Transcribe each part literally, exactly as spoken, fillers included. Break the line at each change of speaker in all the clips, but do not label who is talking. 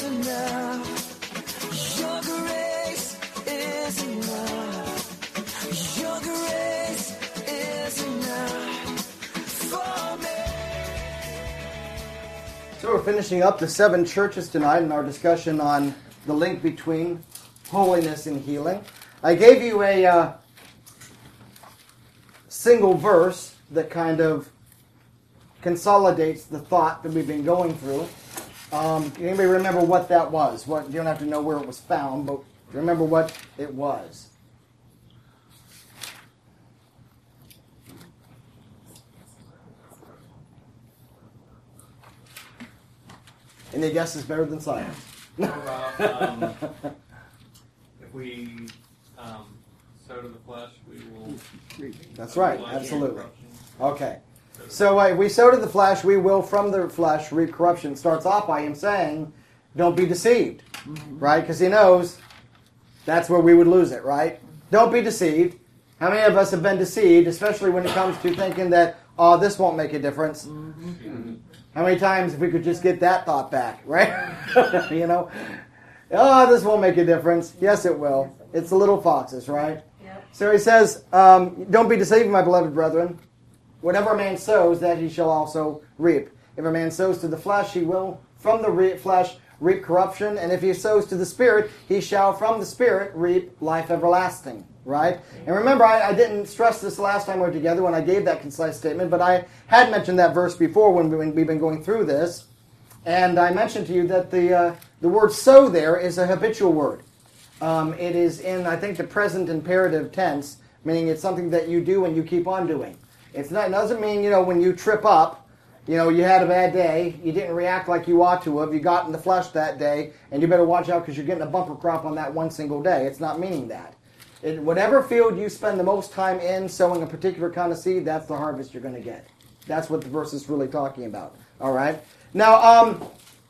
is enough. Your grace is enough. Your grace is enough for me.
So we're finishing up the seven churches tonight in our discussion on the link between holiness and healing. I gave you a uh, single verse that kind of consolidates the thought that we've been going through. Um, can anybody remember what that was? What, you don't have to know where it was found, but remember what it was. Any guess is better than science.
um, if we um, sow to the flesh, we will...
That's right, absolutely. Okay. So uh, we sow to the flesh, we will from the flesh reap corruption. Starts off by him saying, don't be deceived, mm-hmm. right? Because he knows that's where we would lose it, right? Don't be deceived. How many of us have been deceived, especially when it comes to thinking that, oh, this won't make a difference? Mm-hmm. How many times if we could just get that thought back, right? You know? Oh, this won't make a difference. Yes, it will. It's the little foxes, right? Yep. So he says, um, don't be deceived, my beloved brethren. Whatever a man sows, that he shall also reap. If a man sows to the flesh, he will from the re- flesh reap corruption. And if he sows to the Spirit, he shall from the Spirit reap life everlasting. Right? And remember, I, I didn't stress this last time we were together when I gave that concise statement, but I had mentioned that verse before when, we, when we've been going through this. And I mentioned to you that the uh, the word sow there is a habitual word. Um, it is in, I think, the present imperative tense, meaning it's something that you do and you keep on doing. It's not, it doesn't mean, you know, when you trip up, you know, you had a bad day, you didn't react like you ought to have, you got in the flesh that day, and you better watch out because you're getting a bumper crop on that one single day. It's not meaning that. In whatever field you spend the most time in sowing a particular kind of seed, that's the harvest you're going to get. That's what the verse is really talking about. All right? Now, um,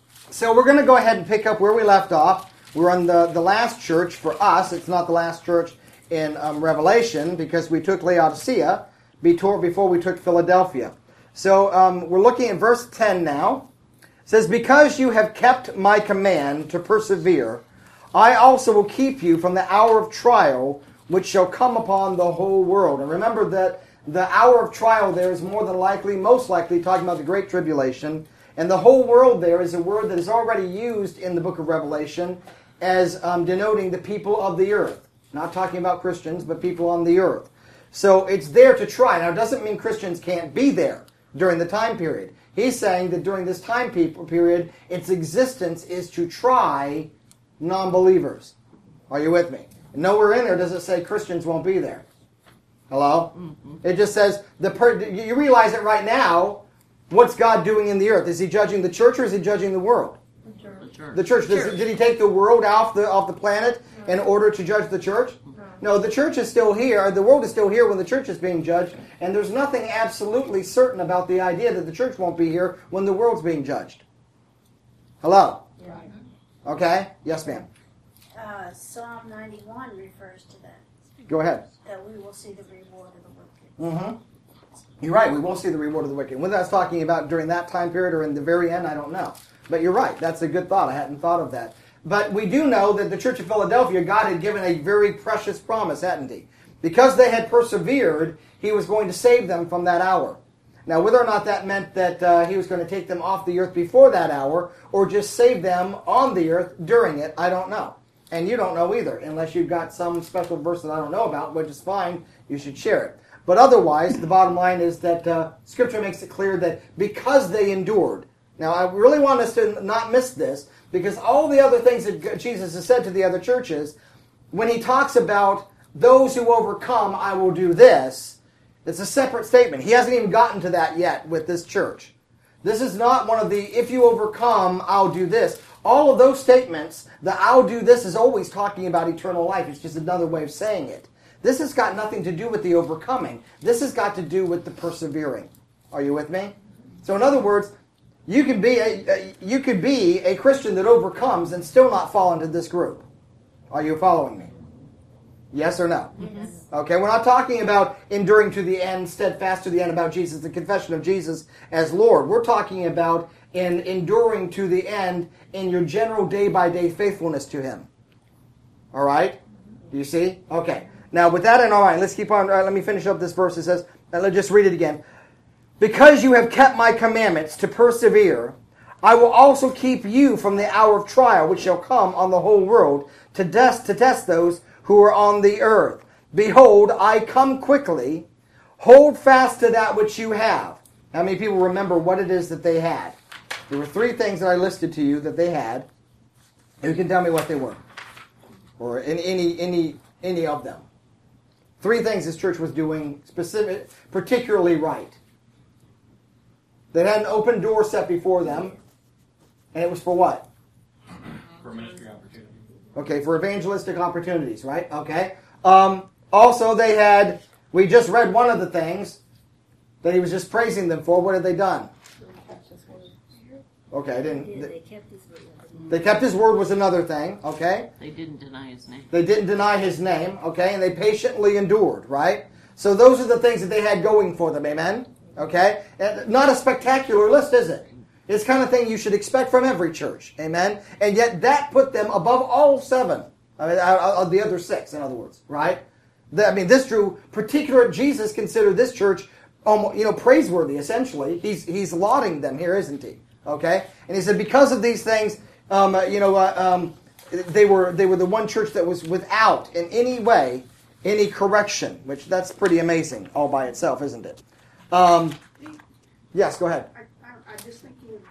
so we're going to go ahead and pick up where we left off. We're on the, the last church for us. It's not the last church in um, Revelation because we took Laodicea before we took Philadelphia. So um, we're looking at verse ten now. It says, because you have kept my command to persevere, I also will keep you from the hour of trial which shall come upon the whole world. And remember that the hour of trial there is more than likely, most likely, talking about the Great Tribulation. And the whole world there is a word that is already used in the book of Revelation as um, denoting the people of the earth. Not talking about Christians, but people on the earth. So it's there to try. Now, it doesn't mean Christians can't be there during the time period. He's saying that during this time period, its existence is to try non-believers. Are you with me? Nowhere in there does it say Christians won't be there. Hello? Mm-hmm. It just says, the per- you realize it right now, what's God doing in the earth? Is he judging the church or is he judging the world?
The church.
The church. The church. Does, did he take the world off the, off the planet in order to judge the church? No, the church is still here. The world is still here when the church is being judged. And there's nothing absolutely certain about the idea that the church won't be here when the world's being judged. Hello?
Yeah.
Okay? Yes, ma'am.
Uh, Psalm ninety-one refers to that.
Go ahead.
That we will see the reward of the wicked.
Mm-hmm. You're right. We will see the reward of the wicked. Whether that's talking about during that time period or in the very end, I don't know. But you're right. That's a good thought. I hadn't thought of that. But we do know that the Church of Philadelphia, God had given a very precious promise, hadn't he? Because they had persevered, he was going to save them from that hour. Now, whether or not that meant that uh, he was going to take them off the earth before that hour, or just save them on the earth during it, I don't know. And you don't know either, unless you've got some special verse that I don't know about, which is fine, you should share it. But otherwise, the bottom line is that uh, Scripture makes it clear that because they endured. Now, I really want us to not miss this, because all the other things that Jesus has said to the other churches, when he talks about those who overcome, I will do this, it's a separate statement. He hasn't even gotten to that yet with this church. This is not one of the, if you overcome, I'll do this. All of those statements, the I'll do this is always talking about eternal life. It's just another way of saying it. This has got nothing to do with the overcoming. This has got to do with the persevering. Are you with me? So in other words, you can be a, a you could be a Christian that overcomes and still not fall into this group. Are you following me? Yes or no?
Yes.
Okay, we're not talking about enduring to the end, steadfast to the end, about Jesus, the confession of Jesus as Lord. We're talking about in enduring to the end in your general day-by-day faithfulness to Him. All right? Do you see? Okay. Now, with that in mind, let's keep on. All right, let me finish up this verse. It says, and let's just read it again. Because you have kept my commandments to persevere, I will also keep you from the hour of trial which shall come on the whole world to test, to test those who are on the earth. Behold, I come quickly. Hold fast to that which you have. How many people remember what it is that they had? There were three things that I listed to you that they had. You can tell me what they were. Or in any any any of them. Three things this church was doing specific, particularly right. They had an open door set before them. And it was for what?
For ministry opportunities.
Okay, for evangelistic opportunities, right? Okay. Um, also, they had, we just read one of the things that he was just praising them for. What had they done? Okay, I didn't.
They kept his word.
They kept his word was another thing, okay?
They didn't deny his name.
They didn't deny his name, okay? And they patiently endured, right? So those are the things that they had going for them, amen? Okay? And not a spectacular list, is it? It's the kind of thing you should expect from every church. Amen? And yet that put them above all seven. I mean, of the other six, in other words. Right? I mean, this drew particular... Jesus considered this church, almost, you know, praiseworthy, essentially. He's he's lauding them here, isn't he? Okay? And he said, because of these things, um, you know, uh, um, they were they were the one church that was without, in any way, any correction. Which, that's pretty amazing all by itself, isn't it? Um, yes, go ahead.
I just think you,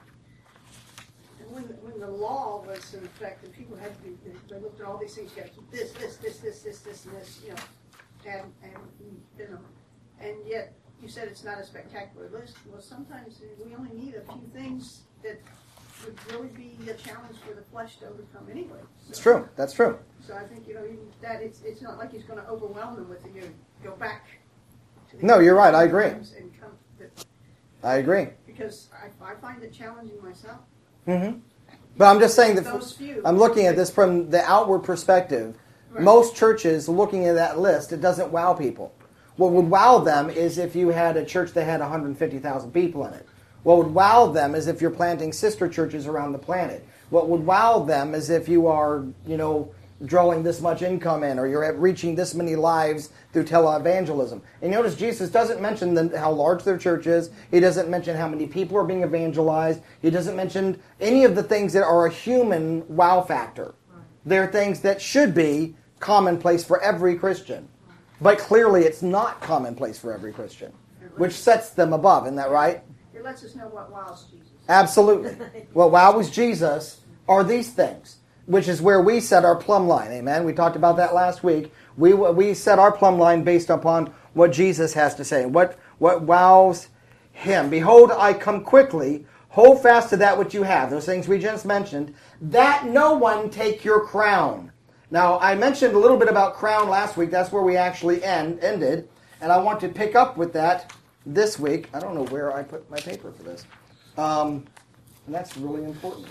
when, when the law was in effect, and people had to be, they looked at all these things, you got to keep this, this, this, this, this, this, and this, you know, and, and, you know, and yet you said it's not a spectacular list. Well, sometimes we only need a few things that would really be a challenge for the flesh to overcome anyway. So,
it's true. That's true.
So I think, you know, even that it's it's not like he's going to overwhelm them with it. You know, go back. To the
No, you're right. I agree.
and come to,
I agree.
Because I, I find it challenging myself.
Mm-hmm. But I'm just saying that
Those few.
I'm looking at this from the outward perspective.
Right.
Most churches, looking at that list, it doesn't wow people. What would wow them is if you had a church that had one hundred fifty thousand people in it. What would wow them is if you're planting sister churches around the planet. What would wow them is if you are, you know, drawing this much income in, or you're reaching this many lives through televangelism. And notice Jesus doesn't mention the, how large their church is. He doesn't mention how many people are being evangelized. He doesn't mention any of the things that are a human wow factor. They're things that should be commonplace for every Christian. But clearly it's not commonplace for every Christian, which sets them above. Isn't that right?
It lets us know what wows Jesus.
Absolutely. What wows Jesus are these things, which is where we set our plumb line. Amen. We talked about that last week. We we set our plumb line based upon what Jesus has to say. What what wows him. Behold, I come quickly. Hold fast to that which you have. Those things we just mentioned. That no one take your crown. Now, I mentioned a little bit about crown last week. That's where we actually end ended. And I want to pick up with that this week. I don't know where I put my paper for this. Um, and that's really important.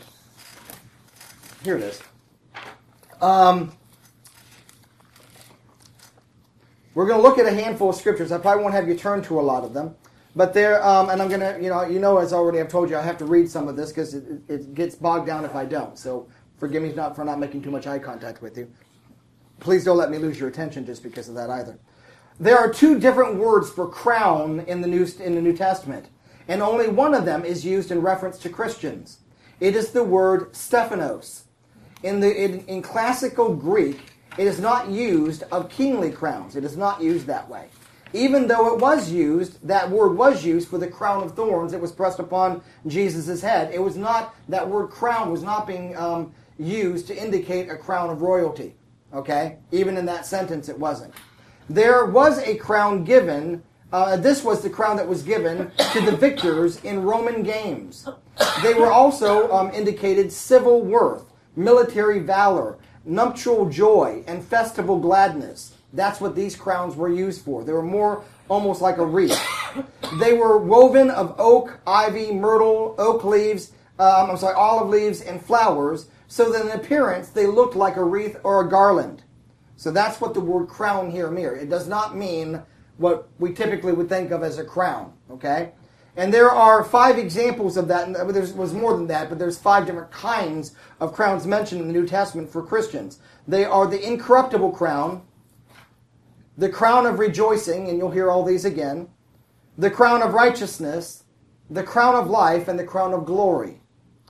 Here it is. Um, we're going to look at a handful of scriptures. I probably won't have you turn to a lot of them, but there. Um, and I'm going to, you know, you know, as already I've told you, I have to read some of this because it, it gets bogged down if I don't. So forgive me not for not making too much eye contact with you. Please don't let me lose your attention just because of that either. There are two different words for crown in the New in the New Testament, and only one of them is used in reference to Christians. It is the word Stephanos. In the in, in classical Greek, it is not used of kingly crowns. It is not used that way. Even though it was used, that word was used for the crown of thorns that was pressed upon Jesus' head. It was not, that word crown was not being um, used to indicate a crown of royalty. Okay? Even in that sentence, it wasn't. There was a crown given. Uh, this was the crown that was given to the victors in Roman games. They were also um, indicated civil worth, military valor, nuptial joy, and festival gladness. That's what these crowns were used for. They were more almost like a wreath. They were woven of oak, ivy, myrtle, oak leaves, um, I'm sorry, olive leaves, and flowers, so that in appearance they looked like a wreath or a garland. So that's what the word crown here means. It does not mean what we typically would think of as a crown, okay? And there are five examples of that. And there was more than that, but there's five different kinds of crowns mentioned in the New Testament for Christians. They are the incorruptible crown, the crown of rejoicing, and you'll hear all these again, the crown of righteousness, the crown of life, and the crown of glory.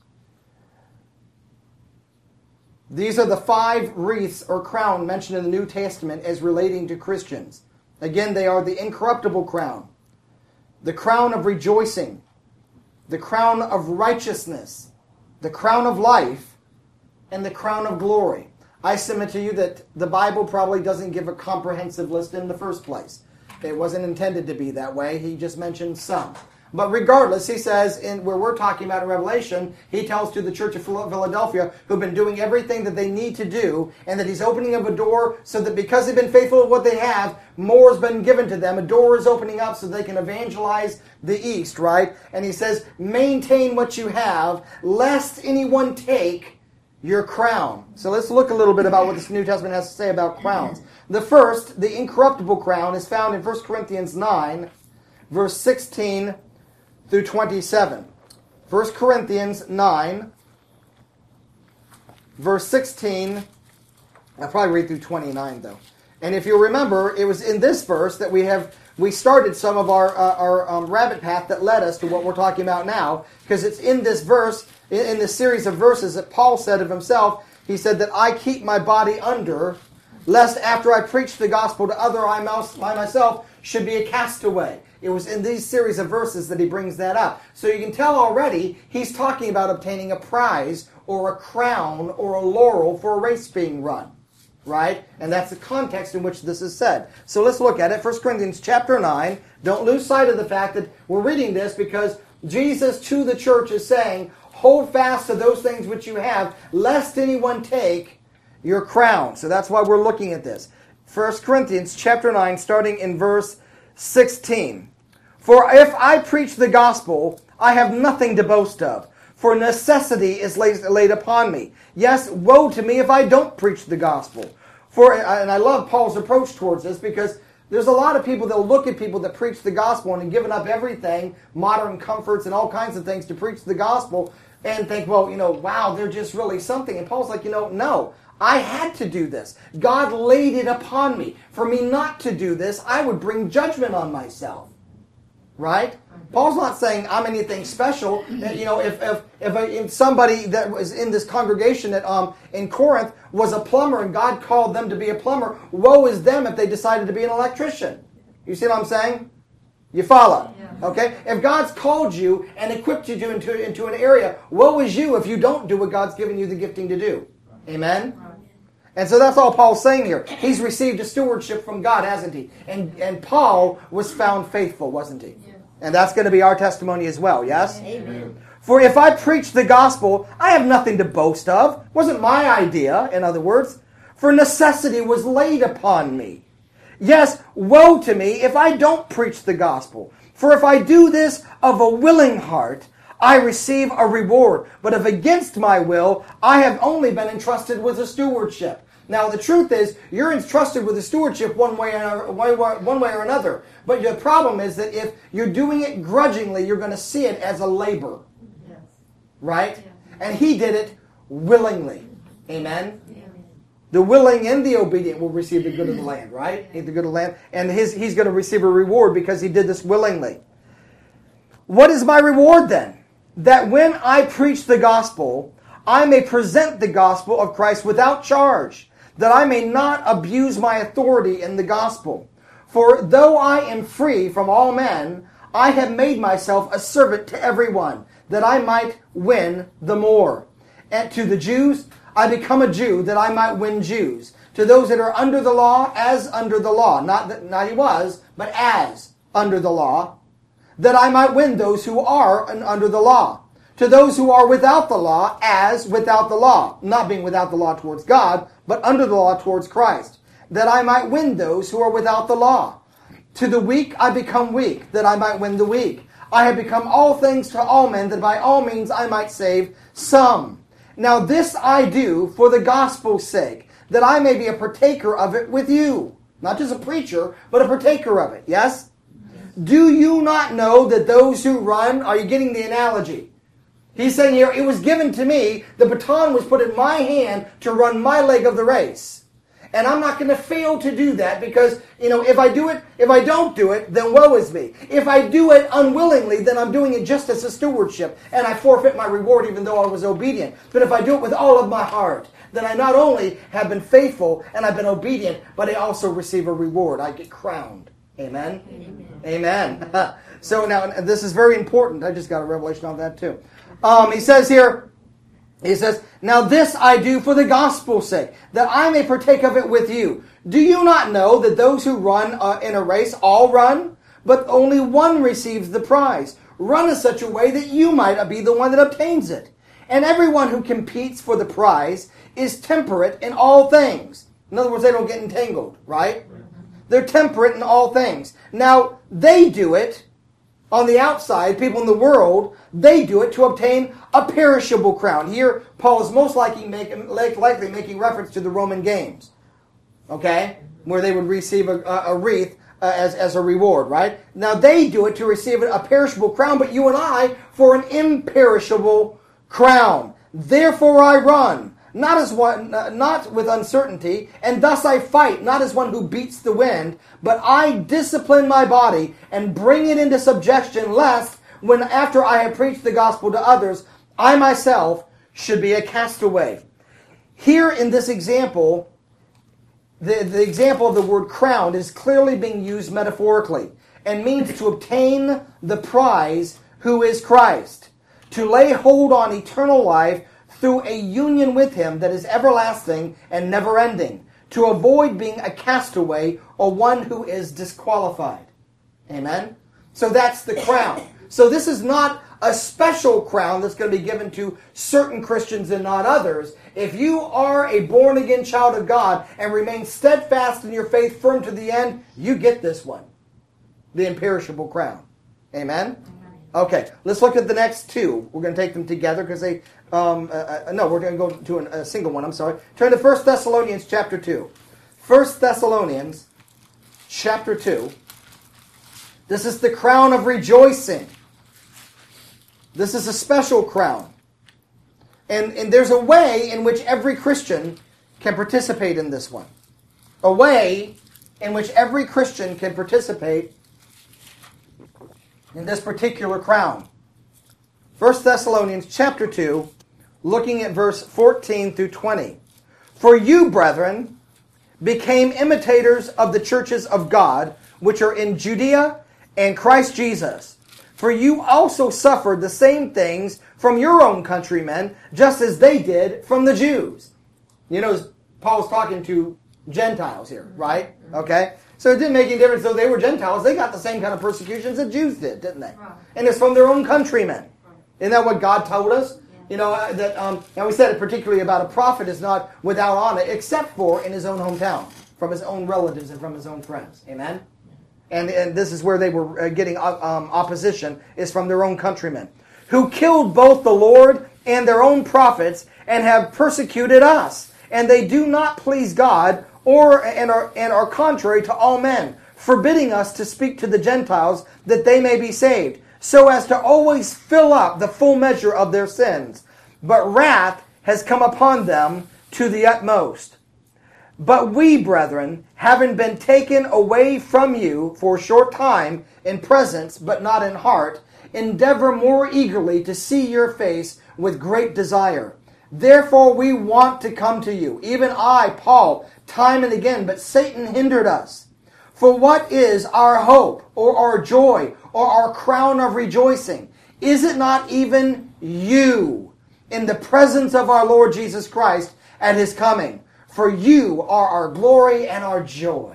These are the five wreaths or crown mentioned in the New Testament as relating to Christians. Again, they are the incorruptible crown, the crown of rejoicing, the crown of righteousness, the crown of life, and the crown of glory. I submit to you that the Bible probably doesn't give a comprehensive list in the first place. It wasn't intended to be that way. He just mentioned some. But regardless, he says, in where we're talking about in Revelation, he tells to the church of Philadelphia, who've been doing everything that they need to do, and that he's opening up a door so that because they've been faithful to what they have, more has been given to them. A door is opening up so they can evangelize the East, right? And he says, maintain what you have, lest anyone take your crown. So let's look a little bit about what this New Testament has to say about crowns. The first, the incorruptible crown, is found in First Corinthians nine, verse sixteen through twenty-seven. First Corinthians nine, verse sixteen. I'll probably read through twenty-nine, though. And if you remember, it was in this verse that we have we started some of our uh, our um, rabbit path that led us to what we're talking about now, because it's in this verse, in, in this series of verses that Paul said of himself. He said that I keep my body under, lest after I preach the gospel to other I myself should be a castaway. It was in these series of verses that he brings that up. So you can tell already he's talking about obtaining a prize or a crown or a laurel for a race being run. Right? And that's the context in which this is said. So let's look at it. First Corinthians chapter nine. Don't lose sight of the fact that we're reading this because Jesus to the church is saying, hold fast to those things which you have, lest anyone take your crown. So that's why we're looking at this. First Corinthians chapter nine, starting in verse sixteen. For if I preach the gospel, I have nothing to boast of, for necessity is laid, laid upon me. Yes, woe to me if I don't preach the gospel. For, and I love Paul's approach towards this because there's a lot of people that look at people that preach the gospel and have given up everything, modern comforts and all kinds of things to preach the gospel, and think, well, you know, wow, they're just really something. And Paul's like, you know, no. I had to do this. God laid it upon me. For me not to do this, I would bring judgment on myself. Right? Paul's not saying I'm anything special. You know, if if if, a, if somebody that was in this congregation at um in Corinth was a plumber and God called them to be a plumber, woe is them if they decided to be an electrician. You see what I'm saying? You follow? Yeah. Okay? If God's called you and equipped you to into into an area, woe is you if you don't do what God's given you the gifting to do. Amen? And so that's all Paul's saying here. He's received a stewardship from God, hasn't he? And and Paul was found faithful, wasn't he? Yeah. And that's going to be our testimony as well, yes? Amen. For if I preach the gospel, I have nothing to boast of. It wasn't my idea, in other words. For necessity was laid upon me. Yes, woe to me if I don't preach the gospel. For if I do this of a willing heart, I receive a reward. But if against my will, I have only been entrusted with a stewardship. Now, the truth is, you're entrusted with a stewardship one way or, one way or another. But the problem is that if you're doing it grudgingly, you're going to see it as a labor. Yes. Right? Yeah. And he did it willingly. Amen? Yeah. The willing and the obedient will receive the good of the land, right? The good of the land. And his, he's going to receive a reward because he did this willingly. What is my reward then? That when I preach the gospel, I may present the gospel of Christ without charge, that I may not abuse my authority in the gospel. For though I am free from all men, I have made myself a servant to everyone, that I might win the more. And to the Jews, I become a Jew, that I might win Jews. To those that are under the law, as under the law. Not that not he was, but as under the law, that I might win those who are under the law. To those who are without the law, as without the law. Not being without the law towards God, but under the law towards Christ. That I might win those who are without the law. To the weak I become weak, that I might win the weak. I have become all things to all men, that by all means I might save some. Now this I do for the gospel's sake, that I may be a partaker of it with you. Not just a preacher, but a partaker of it. Yes? Do you not know that those who run, are you getting the analogy? He's saying here, it was given to me, the baton was put in my hand to run my leg of the race. And I'm not going to fail to do that because, you know, if I do it, if I don't do it, then woe is me. If I do it unwillingly, then I'm doing it just as a stewardship, and I forfeit my reward even though I was obedient. But if I do it with all of my heart, then I not only have been faithful and I've been obedient, but I also receive a reward. I get crowned. Amen? Amen. Amen. So now, this is very important. I just got a revelation on that too. Um, he says here, he says, now this I do for the gospel's sake, that I may partake of it with you. Do you not know that those who run uh, in a race all run, but only one receives the prize? Run in such a way that you might be the one that obtains it. And everyone who competes for the prize is temperate in all things. In other words, they don't get entangled, right? They're temperate in all things. Now, they do it on the outside, people in the world, they do it to obtain a perishable crown. Here, Paul is most likely making, likely making reference to the Roman games, okay, where they would receive a, a wreath uh, as, as a reward, right? Now, they do it to receive a perishable crown, but you and I for an imperishable crown. Therefore I run, not as one, not with uncertainty, and thus I fight, not as one who beats the wind, but I discipline my body and bring it into subjection, lest when after I have preached the gospel to others, I myself should be a castaway. Here in this example, the, the example of the word crown is clearly being used metaphorically and means to obtain the prize, who is Christ, to lay hold on eternal life through a union with Him that is everlasting and never-ending, to avoid being a castaway or one who is disqualified. Amen? So that's the crown. So this is not a special crown that's going to be given to certain Christians and not others. If you are a born-again child of God and remain steadfast in your faith, firm to the end, you get this one, the imperishable crown. Amen? Okay, let's look at the next two. We're going to take them together because they... Um, uh, uh, no, we're going to go to an, a single one, I'm sorry. Turn to First Thessalonians chapter two. First Thessalonians chapter two. This is the crown of rejoicing. This is a special crown. And, and there's a way in which every Christian can participate in this one. A way in which every Christian can participate in this particular crown. First Thessalonians chapter two, looking at verse fourteen through twenty. For you, brethren, became imitators of the churches of God, which are in Judea and Christ Jesus. For you also suffered the same things from your own countrymen, just as they did from the Jews. You know, Paul's talking to Gentiles here, right? Okay? So it didn't make any difference though they were Gentiles. They got the same kind of persecutions that Jews did, didn't they? And it's from their own countrymen. Isn't that what God told us? You know, that, um, and we said it particularly about a prophet is not without honor, except for in his own hometown, from his own relatives and from his own friends. Amen? And, and this is where they were getting um, opposition, is from their own countrymen, who killed both the Lord and their own prophets and have persecuted us. And they do not please God or and are, and are contrary to all men, forbidding us to speak to the Gentiles that they may be saved, so as to always fill up the full measure of their sins. But wrath has come upon them to the utmost. But we, brethren, having been taken away from you for a short time, in presence, but not in heart, endeavor more eagerly to see your face with great desire. Therefore we want to come to you, even I, Paul, time and again, but Satan hindered us. For what is our hope, or our joy, or our crown of rejoicing? Is it not even you in the presence of our Lord Jesus Christ at His coming? For you are our glory and our joy.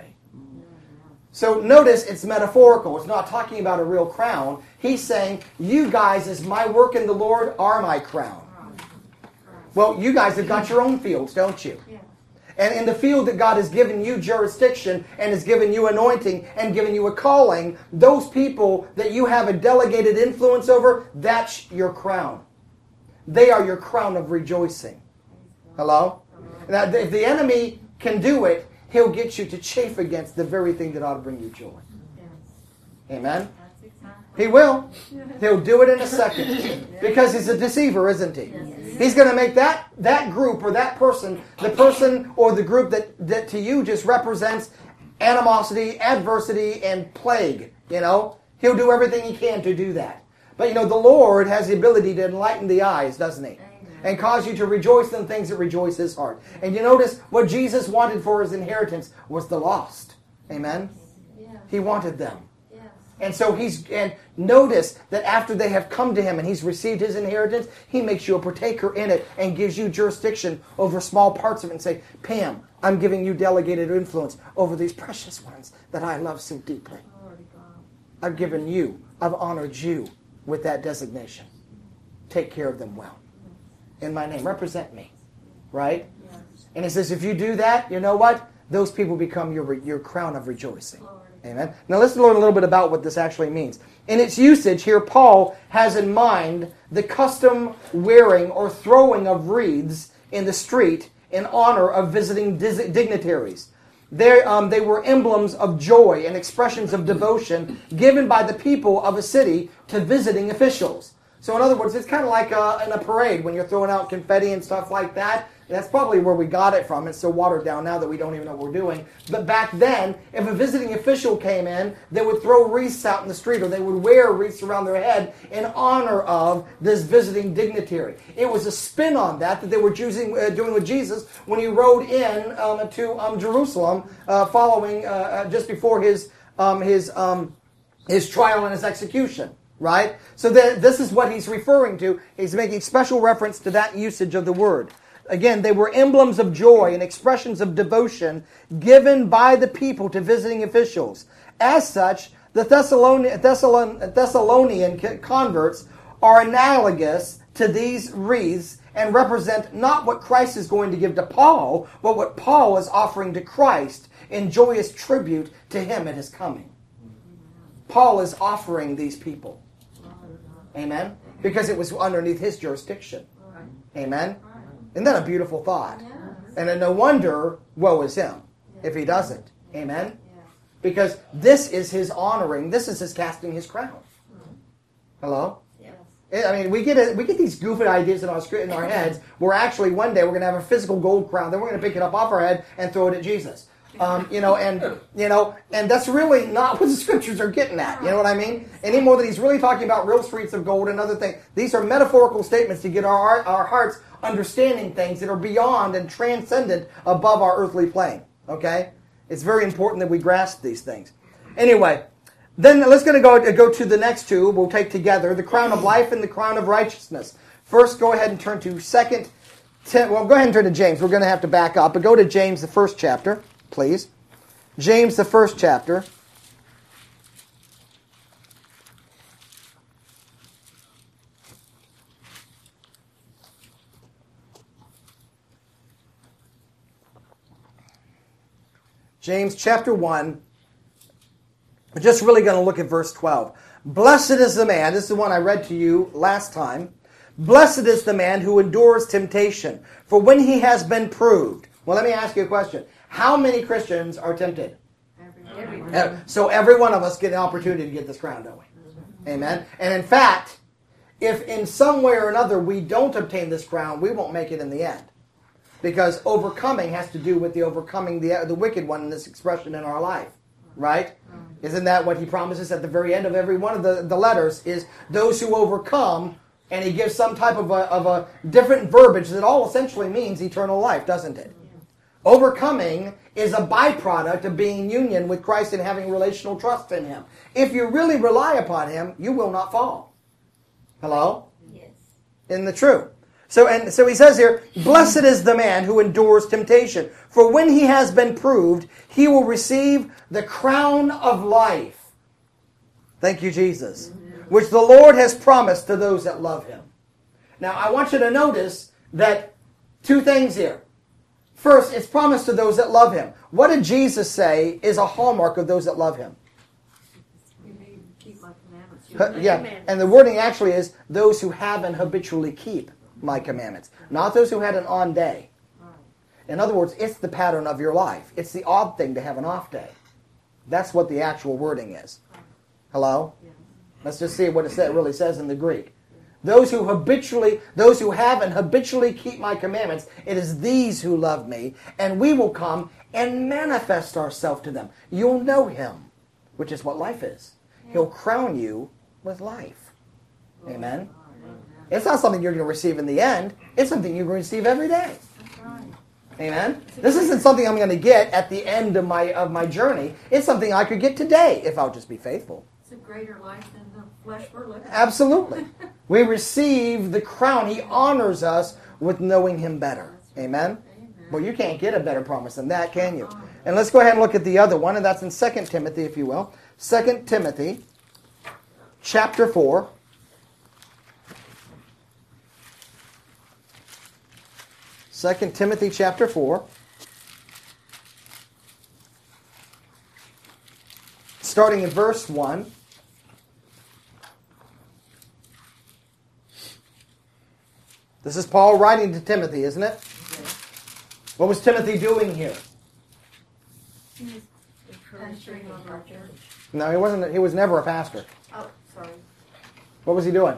So notice it's metaphorical. It's not talking about a real crown. He's saying, you guys, as my work in the Lord, are my crown. Well, you guys have got your own fields, don't you? And in the field that God has given you jurisdiction and has given you anointing and given you a calling, those people that you have a delegated influence over, that's your crown. They are your crown of rejoicing. Hello? Now, if the enemy can do it, he'll get you to chafe against the very thing that ought to bring you joy. Amen? He will. He'll do it in a second. Because he's a deceiver, isn't he? He's going to make that, that group or that person, the person or the group that, that to you just represents animosity, adversity, and plague. You know? He'll do everything he can to do that. But you know, the Lord has the ability to enlighten the eyes, doesn't he? And cause you to rejoice in things that rejoice his heart. And you notice what Jesus wanted for his inheritance was the lost. Amen? He wanted them. And so he's, and notice that after they have come to him and he's received his inheritance, he makes you a partaker in it and gives you jurisdiction over small parts of it and say, Pam, I'm giving you delegated influence over these precious ones that I love so deeply. I've given you, I've honored you with that designation. Take care of them well. In my name, represent me. Right? And he says, if you do that, you know what? Those people become your, your crown of rejoicing. Amen. Now let's learn a little bit about what this actually means. In its usage here, Paul has in mind the custom wearing or throwing of wreaths in the street in honor of visiting dignitaries. They, um, they were emblems of joy and expressions of devotion given by the people of a city to visiting officials. So in other words, it's kind of like a, in a parade when you're throwing out confetti and stuff like that. That's probably where we got it from. It's so watered down now that we don't even know what we're doing. But back then, if a visiting official came in, they would throw wreaths out in the street, or they would wear wreaths around their head in honor of this visiting dignitary. It was a spin on that that they were choosing, uh, doing with Jesus when he rode in um, to um, Jerusalem, uh, following uh, just before his um, his um, his trial and his execution. Right? So that, this is what he's referring to. He's making special reference to that usage of the word. Again, they were emblems of joy and expressions of devotion given by the people to visiting officials. As such, the Thessalonian, Thessalonian converts are analogous to these wreaths and represent not what Christ is going to give to Paul, but what Paul is offering to Christ in joyous tribute to him at his coming. Paul is offering these people. Amen? Because it was underneath his jurisdiction. Amen? Isn't that a beautiful thought? And then no wonder, woe is him if he doesn't. Amen? Because this is his honoring. This is his casting his crown. Hello? I mean, we get a, we get these goofy ideas in our in our heads where actually one day we're going to have a physical gold crown, then we're going to pick it up off our head and throw it at Jesus. Um, you know, and you know, and that's really not what the scriptures are getting at. You know what I mean? Any more that he's really talking about real streets of gold and other things. These are metaphorical statements to get our our hearts understanding things that are beyond and transcendent above our earthly plane. Okay, it's very important that we grasp these things. Anyway, then let's going to go go to the next two. We'll take together the crown of life and the crown of righteousness. First, go ahead and turn to second. Well, go ahead and turn to James. We're going to have to back up, but go to James, the first chapter. Please. James, the first chapter. James chapter one. We're just really going to look at verse twelve. Blessed is the man, this is the one I read to you last time. Blessed is the man who endures temptation, for when he has been proved. Well, let me ask you a question. How many Christians are tempted? Everyone. So every one of us get an opportunity to get this crown, don't we? Mm-hmm. Amen. And in fact, if in some way or another we don't obtain this crown, we won't make it in the end. Because overcoming has to do with the overcoming the, the wicked one in this expression in our life. Right? Mm-hmm. Isn't that what he promises at the very end of every one of the, the letters is those who overcome, and he gives some type of a, of a different verbiage that all essentially means eternal life, doesn't it? Overcoming is a byproduct of being in union with Christ and having relational trust in him. If you really rely upon him, you will not fall. Hello?
Yes.
Isn't that true? So, and so he says here, blessed is the man who endures temptation, for when he has been proved, he will receive the crown of life. Thank you, Jesus. Which the Lord has promised to those that love him. Now, I want you to notice that two things here. First, it's promised to those that love him. What did Jesus say is a hallmark of those that love him?
Keep my commandments.
Yeah, and the wording actually is those who have and habitually keep my commandments. Not those who had an on day. In other words, it's the pattern of your life. It's the odd thing to have an off day. That's what the actual wording is. Hello? Let's just see what it sa- really says in the Greek. Those who habitually, those who have and habitually keep my commandments, it is these who love me, and we will come and manifest ourselves to them. You'll know him, which is what life is. He'll crown you with life. Amen? It's not something you're going to receive in the end. It's something you're going to receive every day. Amen? This isn't something I'm going to get at the end of my of my journey. It's something I could get today if I'll just be faithful.
It's a greater life than the flesh we're living.
Absolutely. We receive the crown. He honors us with knowing him better. Amen? Well, you can't get a better promise than that, can you? And let's go ahead and look at the other one, and that's in Second Timothy, if you will. Second Timothy, chapter four. Second Timothy chapter four. Starting in verse one. This is Paul writing to Timothy, isn't it? What was Timothy doing here?
Pastoring on our church.
No, he wasn't. He was never a pastor.
Oh, sorry.
What was he doing?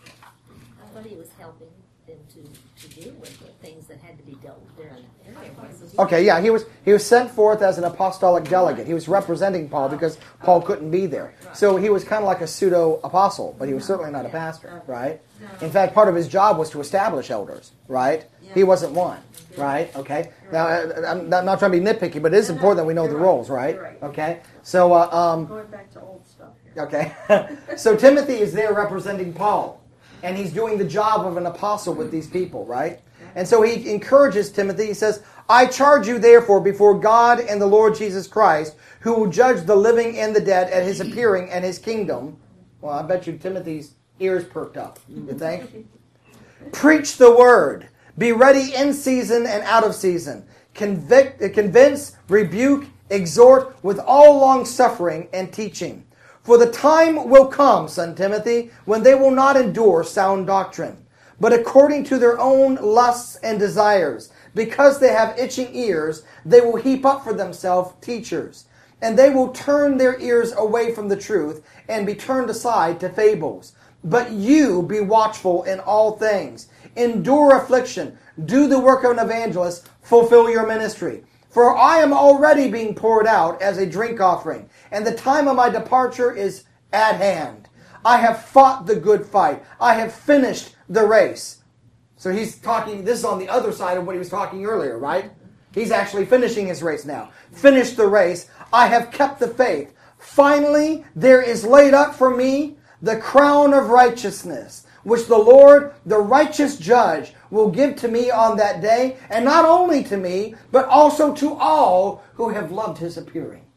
I thought he was helping them to, to deal with the things that had to be dealt with there in that area. wasn't he?
Okay, yeah, he was he was sent forth as an apostolic delegate. He was representing Paul because Paul couldn't be there. So he was kind of like a pseudo apostle, but he was certainly not a pastor, right? In fact, part of his job was to establish elders, right? He wasn't one, right? Okay. Now, I'm not trying to be nitpicky, but it is important that we know the roles, right? Okay. So, uh, um,
Going back to old stuff here.
okay. So Timothy is there representing Paul, and he's doing the job of an apostle with these people, right? And so he encourages Timothy. He says, I charge you therefore before God and the Lord Jesus Christ, who will judge the living and the dead at his appearing and his kingdom. Well, I bet you Timothy's ears perked up. You think? Preach the word. Be ready in season and out of season. Convict, convince, rebuke, exhort with all long suffering and teaching. For the time will come, son Timothy, when they will not endure sound doctrine, but according to their own lusts and desires, because they have itching ears, they will heap up for themselves teachers, and they will turn their ears away from the truth and be turned aside to fables. But you be watchful in all things. Endure affliction. Do the work of an evangelist. Fulfill your ministry. For I am already being poured out as a drink offering, and the time of my departure is at hand. I have fought the good fight. I have finished the race. So he's talking, this is on the other side of what he was talking earlier, right? He's actually finishing his race now. Finished the race. I have kept the faith. Finally, there is laid up for me the crown of righteousness, which the Lord, the righteous judge, will give to me on that day, and not only to me, but also to all who have loved his appearing.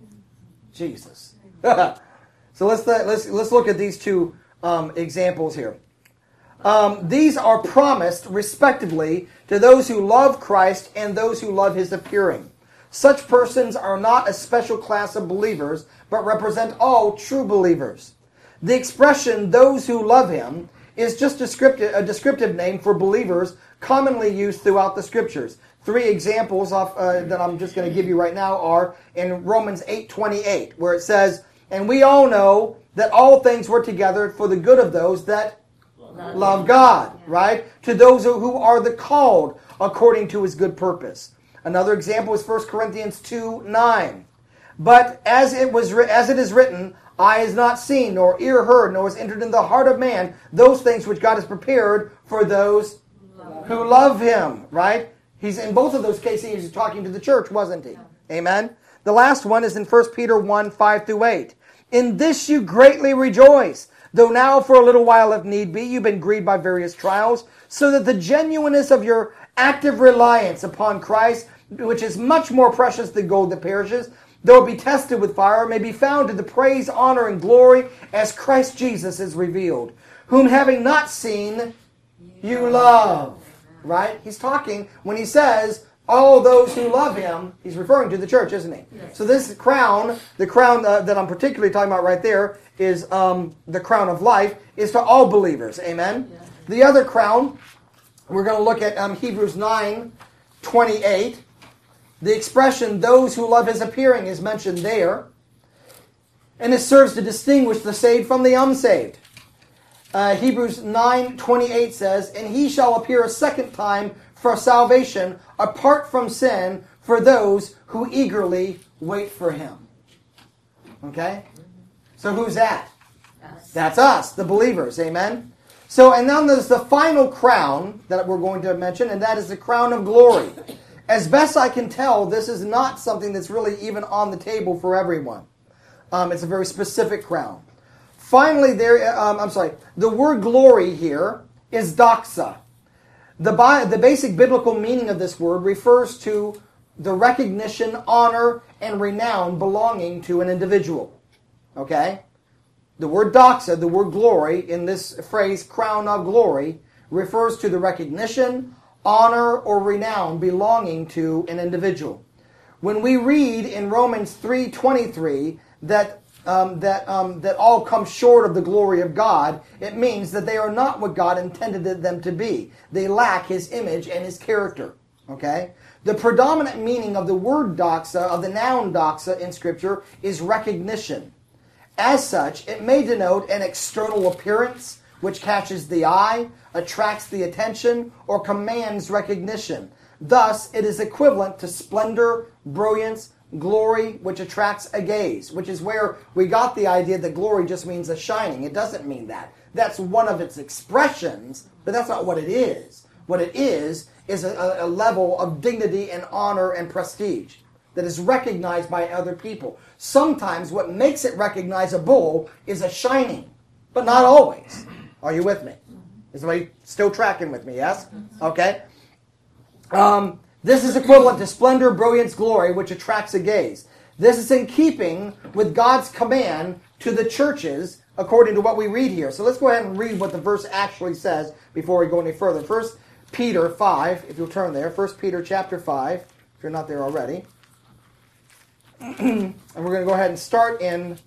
Jesus. So let's let's let's look at these two um, examples here. Um, these are promised, respectively, to those who love Christ and those who love his appearing. Such persons are not a special class of believers, but represent all true believers. The expression, those who love him, is just descriptive, a descriptive name for believers commonly used throughout the Scriptures. Three examples of, uh, that I'm just going to give you right now are in Romans eight twenty-eight, where it says, and we all know that all things work together for the good of those that love, love God, right? To those who are the called according to his good purpose. Another example is First Corinthians two nine. But as it was as it is written, eye has not seen, nor ear heard, nor has entered into the heart of man those things which God has prepared for those who love him, right? He's in both of those cases, he's talking to the church, wasn't he? Amen? The last one is in First Peter one five through eight. In this you greatly rejoice, though now for a little while, if need be, you've been grieved by various trials, so that the genuineness of your active reliance upon Christ, which is much more precious than gold that perishes, though it be tested with fire, may be found to the praise, honor, and glory as Christ Jesus is revealed, whom having not seen, you love. Right? He's talking, when he says, all those who love him, he's referring to the church, isn't he? Yes. So this crown, the crown uh, that I'm particularly talking about right there, is um, the crown of life, is to all believers. Amen? Yes. The other crown, we're going to look at um, Hebrews nine twenty-eight. The expression, those who love his appearing, is mentioned there. And it serves to distinguish the saved from the unsaved. Uh, Hebrews nine twenty-eight says, "And he shall appear a second time for salvation, apart from sin, for those who eagerly wait for him." Okay? So who's that?
Us.
That's us, the believers. Amen? So, and then there's the final crown that we're going to mention, and that is the crown of glory. As best I can tell, this is not something that's really even on the table for everyone. Um, it's a very specific crown. Finally, there. Um, I'm sorry. The word glory here is doxa. The, bi- the basic biblical meaning of this word refers to the recognition, honor, and renown belonging to an individual. Okay? The word doxa, the word glory, in this phrase, crown of glory, refers to the recognition, honor, or renown belonging to an individual. When we read in Romans three twenty-three that um, that um, that all come short of the glory of God, it means that they are not what God intended them to be. They lack His image and His character. Okay? The predominant meaning of the word doxa, of the noun doxa in Scripture, is recognition. As such, it may denote an external appearance which catches the eye, attracts the attention, or commands recognition. Thus, it is equivalent to splendor, brilliance, glory, which attracts a gaze, which is where we got the idea that glory just means a shining. It doesn't mean that. That's one of its expressions, but that's not what it is. What it is is a, a level of dignity and honor and prestige that is recognized by other people. Sometimes what makes it recognizable is a shining, but not always. Are you with me? Is somebody still tracking with me, yes? Okay. Um, this is equivalent to splendor, brilliance, glory, which attracts a gaze. This is in keeping with God's command to the churches, according to what we read here. So let's go ahead and read what the verse actually says before we go any further. First Peter five, if you'll turn there. First Peter chapter five, if you're not there already. And we're going to go ahead and start in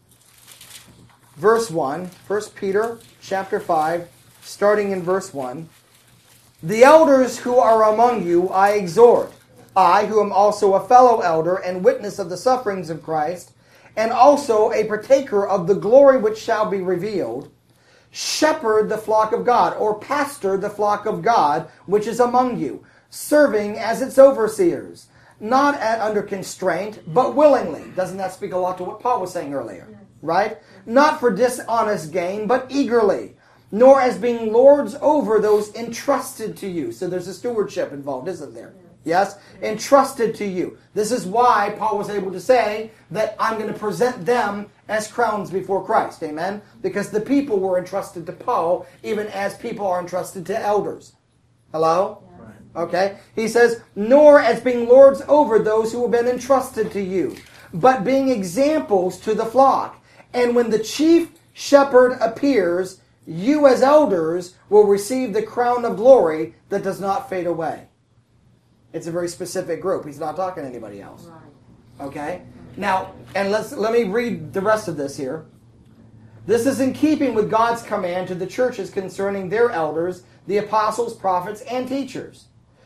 verse one. First Peter chapter five, starting in verse one. "The elders who are among you I exhort, I who am also a fellow elder and witness of the sufferings of Christ, and also a partaker of the glory which shall be revealed. Shepherd the flock of God," or pastor the flock of God, "which is among you, serving as its overseers, not at, under constraint, but willingly." Doesn't that speak a lot to what Paul was saying earlier? Right? "Not for dishonest gain, but eagerly, nor as being lords over those entrusted to you." So there's a stewardship involved, isn't there? Yes? Entrusted to you. This is why Paul was able to say that I'm going to present them as crowns before Christ. Amen? Because the people were entrusted to Paul, even as people are entrusted to elders. Hello? Okay? He says, "Nor as being lords over those who have been entrusted to you, but being examples to the flock. And when the chief shepherd appears, you as elders will receive the crown of glory that does not fade away." It's a very specific group. He's not talking to anybody else. Okay? Now, and let's let me read the rest of this here. "This is in keeping with God's command to the churches concerning their elders, the apostles, prophets, and teachers."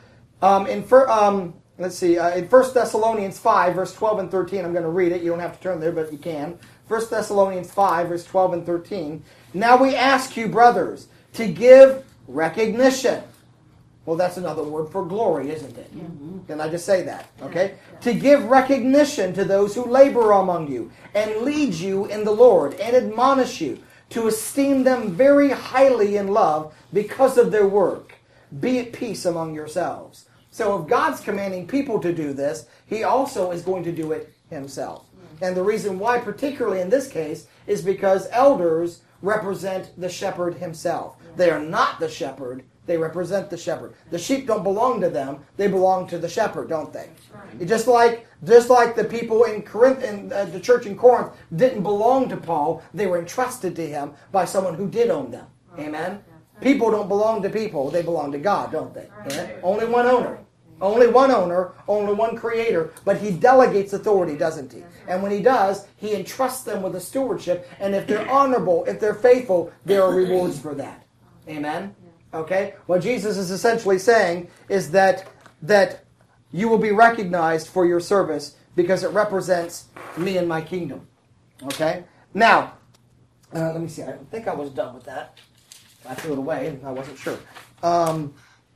Um, in fir- um, let's see, uh, in First Thessalonians five, verse twelve and thirteen, I'm going to read it. You don't have to turn there, but you can. First Thessalonians five, verse twelve and thirteen. "Now we ask you, brothers, to give recognition." Well, that's another word for glory, isn't it? Mm-hmm. Can I just say that? Okay? Yeah. "To give recognition to those who labor among you and lead you in the Lord and admonish you, to esteem them very highly in love because of their work. Be at peace among yourselves." So if God's commanding people to do this, He also is going to do it Himself. Mm-hmm. And the reason why, particularly in this case, is because elders represent the shepherd himself. Yeah. They are not the shepherd. They represent the shepherd. The sheep don't belong to them. They belong to the shepherd, don't they? Right. Just like just like the people in Corinth, in uh, the church in Corinth, didn't belong to Paul. They were entrusted to him by someone who did own them. Right. Amen? Yeah. People don't belong to people. They belong to God, don't they? Right. Yeah? Only one owner. Only one owner, only one creator, but He delegates authority, doesn't He? And when He does, He entrusts them with a stewardship, and if they're honorable, if they're faithful, there are rewards for that. Amen? Okay? What Jesus is essentially saying is that that you will be recognized for your service because it represents me and my kingdom. Okay? Now, uh, let me see. I think I was done with that. I threw it away, and I wasn't sure. Um,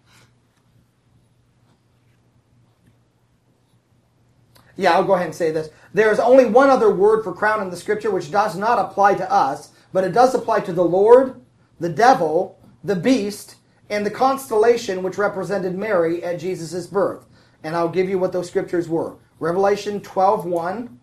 yeah, I'll go ahead and say this. There is only one other word for crown in the Scripture which does not apply to us, but it does apply to the Lord, the devil, the beast, and the constellation which represented Mary at Jesus' birth. And I'll give you what those scriptures were. Revelation twelve one.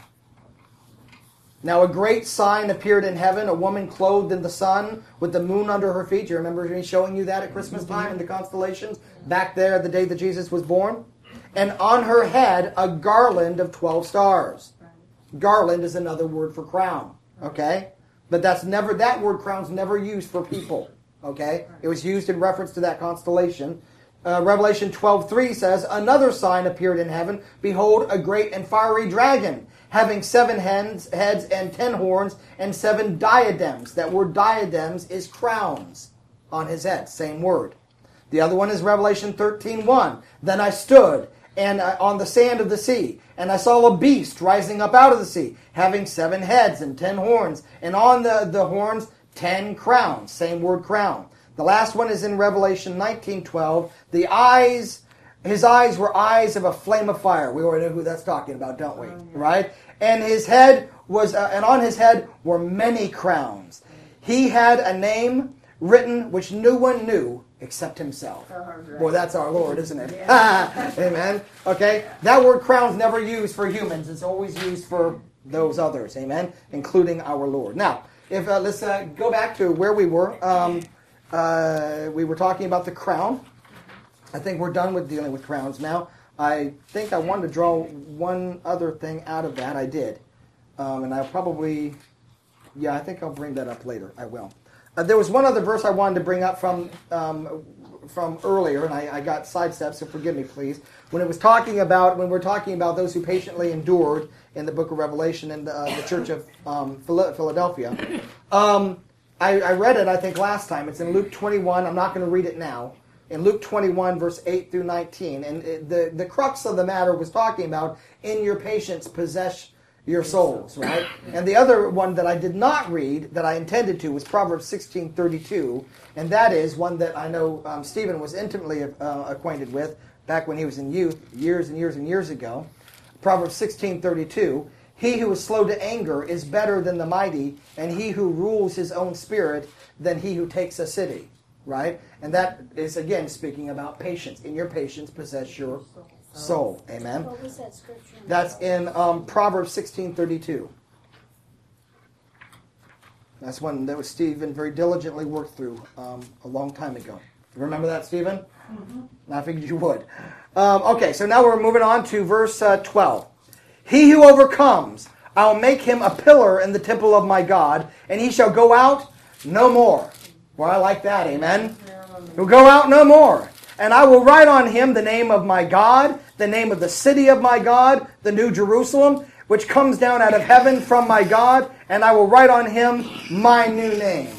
Now a great sign appeared in heaven, a woman clothed in the sun with the moon under her feet. Do you remember me showing you that at Christmas time in the constellations? Back there the day that Jesus was born. And on her head a garland of twelve stars. Garland is another word for crown. Okay? But that's never, that word crown's never used for people. Okay? It was used in reference to that constellation. Uh, Revelation twelve three says, another sign appeared in heaven. Behold, a great and fiery dragon, having seven heads, heads and ten horns, and seven diadems. That word diadems is crowns on his head. Same word. The other one is Revelation thirteen one. Then I stood and uh, on the sand of the sea, and I saw a beast rising up out of the sea, having seven heads and ten horns, and on the, the horns ten crowns. Same word, crown. The last one is in Revelation nineteen twelve. The eyes, his eyes were eyes of a flame of fire. We already know who that's talking about, don't we? Right? And his head was, uh, and on his head were many crowns. He had a name written which no one knew except himself. Boy, that's our Lord, isn't it? Amen. Okay? That word crown's never used for humans. It's always used for those others. Amen? Including our Lord. Now, if uh, let's uh, go back to where we were. Um, uh, we were talking about the crown. I think we're done with dealing with crowns now. I think I wanted to draw one other thing out of that. I did. Um, and I'll probably, yeah, I think I'll bring that up later. I will. Uh, there was one other verse I wanted to bring up from um, from earlier, and I, I got sidestepped, so forgive me, please. When it was talking about, when we're talking about those who patiently endured in the book of Revelation in the, uh, the church of um, Philadelphia, um, I, I read it, I think, last time. It's in Luke twenty-one. I'm not going to read it now. In Luke twenty-one, verse eight through nineteen. And it, the, the crux of the matter was talking about, in your patience possess your souls, right? And the other one that I did not read, that I intended to, was Proverbs sixteen thirty-two. And that is one that I know um, Stephen was intimately uh, acquainted with back when he was in youth, years and years and years ago. Proverbs sixteen thirty-two. He who is slow to anger is better than the mighty, and he who rules his own spirit than he who takes a city. Right? And that is, again, speaking about patience. In your patience, possess your soul. Amen?
What was that scripture?
That's in um, Proverbs sixteen thirty-two. That's one that was Stephen very diligently worked through um, a long time ago. Remember that, Stephen? Mm-hmm. I figured you would. Um, okay, so now we're moving on to verse uh, twelve. He who overcomes, I'll make him a pillar in the temple of my God, and he shall go out no more. Well, I like that, amen? He'll go out no more. And I will write on him the name of my God, the name of the city of my God, the new Jerusalem, which comes down out of heaven from my God, and I will write on him my new name.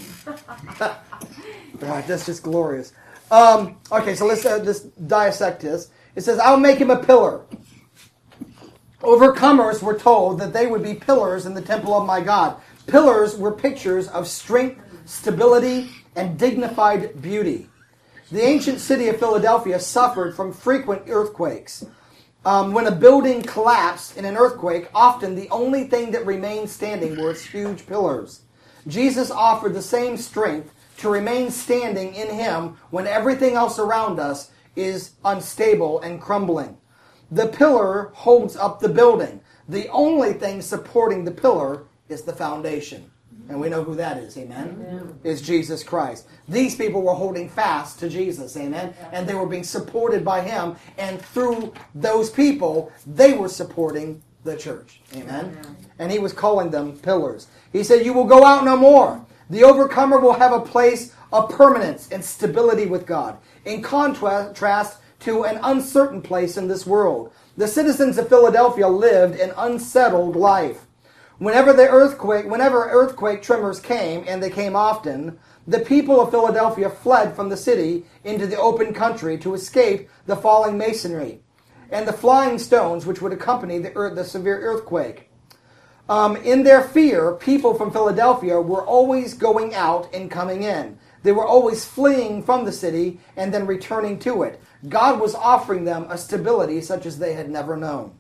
God, that's just glorious. Um, okay, so let's, uh, let's dissect this. It says, I'll make him a pillar. Overcomers were told that they would be pillars in the temple of my God. Pillars were pictures of strength, stability, and dignified beauty. The ancient city of Philadelphia suffered from frequent earthquakes. Um, when a building collapsed in an earthquake, often the only thing that remained standing were its huge pillars. Jesus offered the same strength to remain standing in him when everything else around us is unstable and crumbling. The pillar holds up the building. The only thing supporting the pillar is the foundation. And we know who that is, amen? Amen? Is Jesus Christ. These people were holding fast to Jesus, amen? And they were being supported by him. And through those people, they were supporting the church, amen? Amen. And he was calling them pillars. He said, you will go out no more. The overcomer will have a place of permanence and stability with God. In contrast to an uncertain place in this world, the citizens of Philadelphia lived an unsettled life. Whenever the earthquake, whenever earthquake tremors came, and they came often, the people of Philadelphia fled from the city into the open country to escape the falling masonry and the flying stones which would accompany the, earth, the severe earthquake. Um, in their fear, people from Philadelphia were always going out and coming in. They were always fleeing from the city and then returning to it. God was offering them a stability such as they had never known.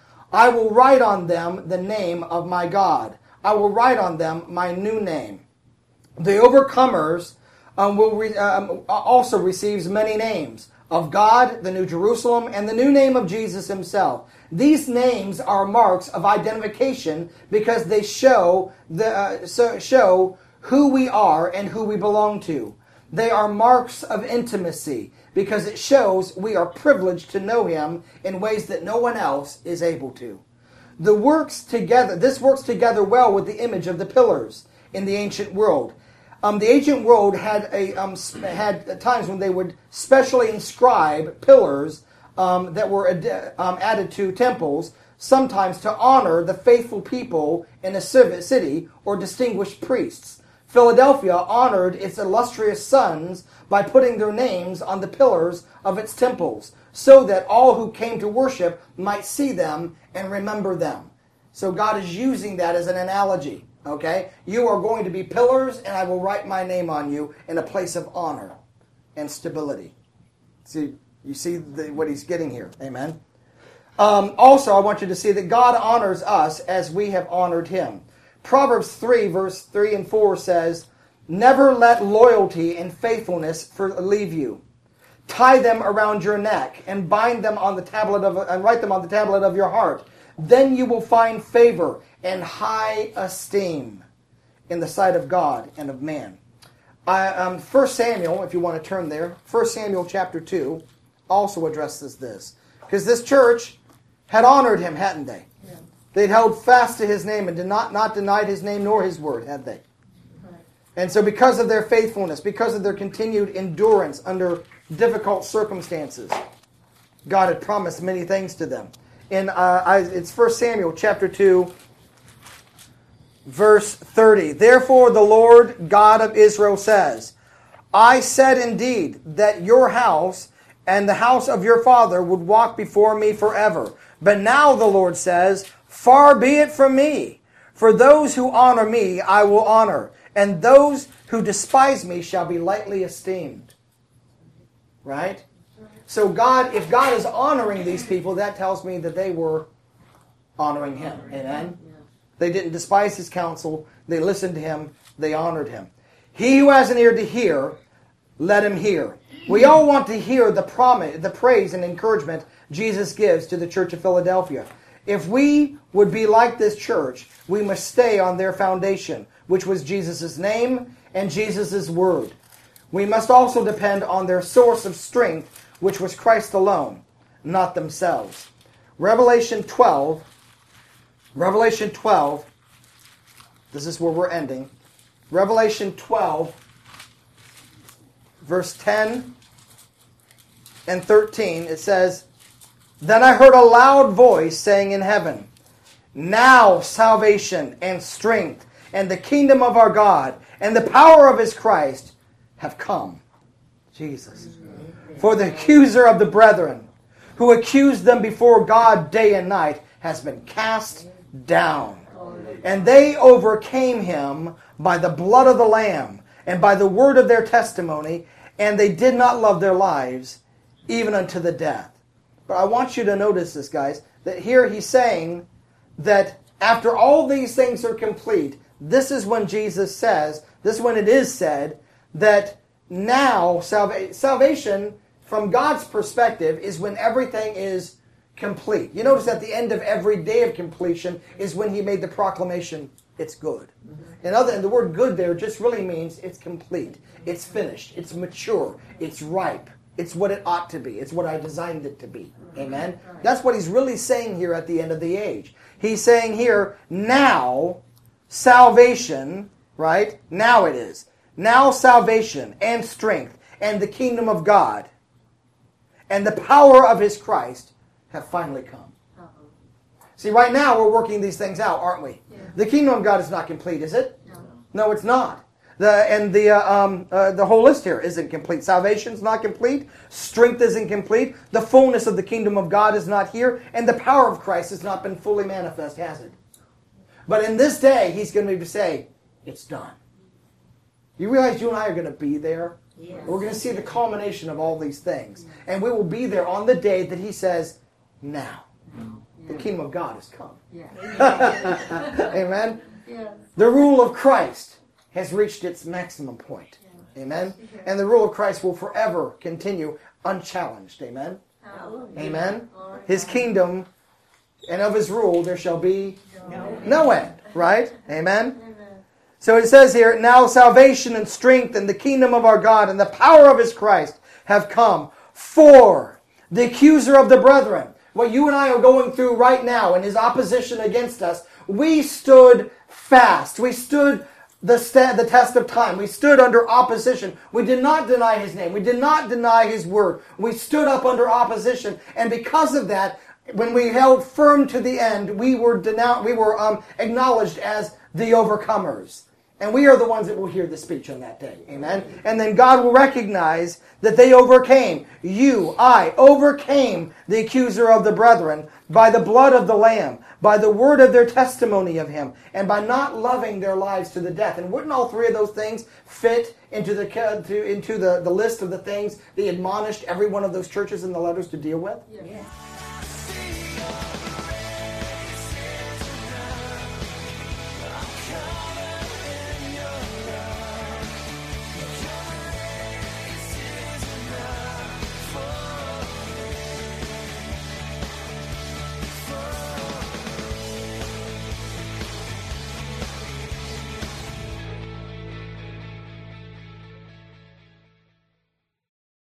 I will write on them the name of my God. I will write on them my new name. The overcomers um, will re- um, also receives many names of God, the New Jerusalem, and the new name of Jesus himself. These names are marks of identification because they show the uh, so show who we are and who we belong to. They are marks of intimacy because it shows we are privileged to know him in ways that no one else is able to. The works together. This works together well with the image of the pillars in the ancient world. Um, the ancient world had a um, had times when they would specially inscribe pillars um, that were ad- um, added to temples, sometimes to honor the faithful people in a city or distinguished priests. Philadelphia honored its illustrious sons by putting their names on the pillars of its temples, so that all who came to worship might see them and remember them. So God is using that as an analogy. Okay? You are going to be pillars, and I will write my name on you in a place of honor and stability. See, you see the, what he's getting here. Amen? Um, also, I want you to see that God honors us as we have honored him. Proverbs three, verse three and four says, never let loyalty and faithfulness for, leave you. Tie them around your neck and bind them on the tablet of and write them on the tablet of your heart. Then you will find favor and high esteem in the sight of God and of man. I, um, First Samuel, if you want to turn there, First Samuel chapter two also addresses this. Because this church had honored him, hadn't they? Yeah. They'd held fast to his name and did not, not denied his name nor his word, had they? Right. And so because of their faithfulness, because of their continued endurance under difficult circumstances, God had promised many things to them. In uh, I, it's First Samuel chapter two, verse thirty. Therefore the Lord God of Israel says, I said indeed that your house and the house of your father would walk before me forever. But now the Lord says, far be it from me. For those who honor me I will honor, and those who despise me shall be lightly esteemed. Right? So God, if God is honoring these people, that tells me that they were honoring him. Amen? They didn't despise his counsel. They listened to him. They honored him. He who has an ear to hear, let him hear. We all want to hear the promise, the praise and encouragement Jesus gives to the church of Philadelphia. If we would be like this church, we must stay on their foundation, which was Jesus' name and Jesus' word. We must also depend on their source of strength, which was Christ alone, not themselves. Revelation twelve, Revelation twelve, this is where we're ending. Revelation twelve, verse ten and thirteen, it says, then I heard a loud voice saying in heaven, now salvation and strength and the kingdom of our God and the power of his Christ have come. Jesus. For the accuser of the brethren, who accused them before God day and night, has been cast down. And they overcame him by the blood of the Lamb and by the word of their testimony, and they did not love their lives even unto the death. But I want you to notice this, guys, that here he's saying that after all these things are complete, this is when Jesus says, this is when it is said, that now salva- salvation from God's perspective is when everything is complete. You notice at the end of every day of completion is when he made the proclamation, it's good. In other, and the word good there just really means it's complete. It's finished. It's mature. It's ripe. It's what it ought to be. It's what I designed it to be. Amen? That's what he's really saying here at the end of the age. He's saying here, now salvation, right? Now it is. Now salvation and strength and the kingdom of God and the power of his Christ have finally come. Uh-huh. See, right now we're working these things out, aren't we? Yeah. The kingdom of God is not complete, is it? No, no it's not. The and the uh, um, uh, the whole list here isn't complete. Salvation's not complete. Strength isn't complete. The fullness of the kingdom of God is not here, and the power of Christ has not been fully manifest, has it? But in this day, he's going to be say, it's done. You realize you and I are going to be there?
Yes.
We're going to see the culmination of all these things. And we will be there on the day that he says, now. The kingdom of God has come.
Yeah.
Amen?
Yes.
The rule of Christ has reached its maximum point. Amen? And the rule of Christ will forever continue unchallenged. Amen?
Hallelujah.
Amen? His kingdom and of his rule there shall be no end. Right? Amen? So it says here, now salvation and strength and the kingdom of our God and the power of his Christ have come. For the accuser of the brethren, what you and I are going through right now in his opposition against us, we stood fast. We stood the, st- the test of time. We stood under opposition. We did not deny his name. We did not deny his word. We stood up under opposition. And because of that, when we held firm to the end, we were denounced, we were um, acknowledged as the overcomers. And we are the ones that will hear the speech on that day. Amen? And then God will recognize that they overcame. You, I, overcame the accuser of the brethren by the blood of the Lamb, by the word of their testimony of him, and by not loving their lives to the death. And wouldn't all three of those things fit into the to, into the, the list of the things they admonished every one of those churches in the letters to deal with?
Yes.